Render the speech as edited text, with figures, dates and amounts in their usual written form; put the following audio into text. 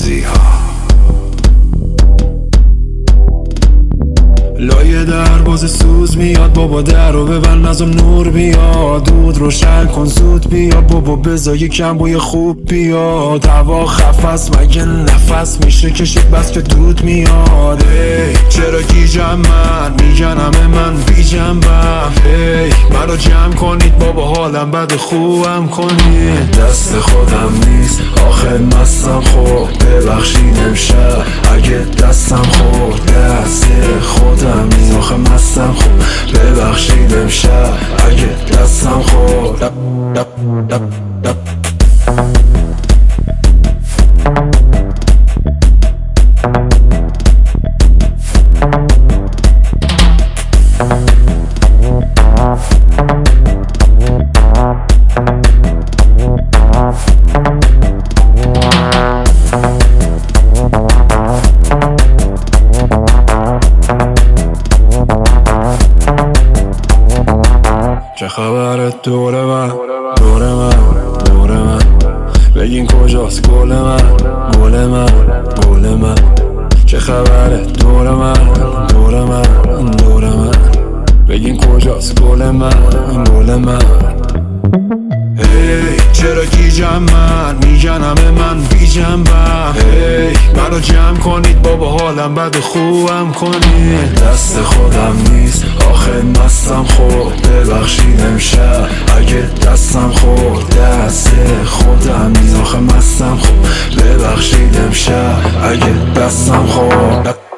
بازی ها. لایه دروازه سوز میاد، بابا در رو ببند نزم نور بیاد، دود روشن کن زود بیا، بابا بذار یکم بوی خوب بیاد، هوا خفست مگه نفس میشه کشید بس که دود میاد. چرا گیجم من میگن همه من بی جنبم، منو جمع کنید بابا حالم بد خوبم کنید. دست خودم نیست آخه مستم خورد، ببخشید امشب اگه دستم خورد، دست خودم نیست آخه مستم خورد، ببخشید امشب اگه دستم خورد. چه خبره دور من دور من دور من، بگین کجاست گل من گل من گل من. چه خبره دور من دور من دور من، بگین کجاست گل من گل من. چرا گیجم من میگن همه من بی جنبم، منو جمع کنید بابا حالم بد خوبم کنید. دست خودم نیست آخه مستم خورد، ببخشید امشب اگه دستم خورد، دست خودم نیست آخه مستم خورد، ببخشید امشب اگه دستم خورد.